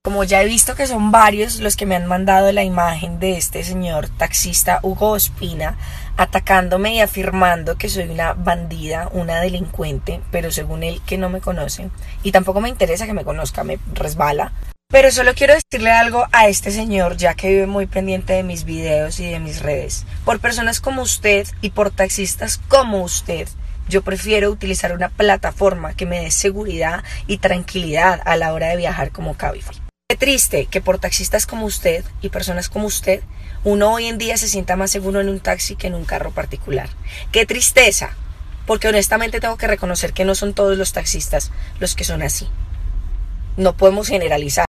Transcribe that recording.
Como ya he visto que son varios los que me han mandado la imagen de este señor taxista Hugo Ospina atacándome y afirmando que soy una bandida, una delincuente, pero según él que no me conoce y tampoco me interesa que me conozca, me resbala. Pero solo quiero decirle algo a este señor, ya que vive muy pendiente de mis videos y de mis redes. Por personas como usted y por taxistas como usted, yo prefiero utilizar una plataforma que me dé seguridad y tranquilidad a la hora de viajar como Cabify. Qué triste que por taxistas como usted y personas como usted, uno hoy en día se sienta más seguro en un taxi que en un carro particular. Qué tristeza, porque honestamente tengo que reconocer que no son todos los taxistas los que son así. No podemos generalizar.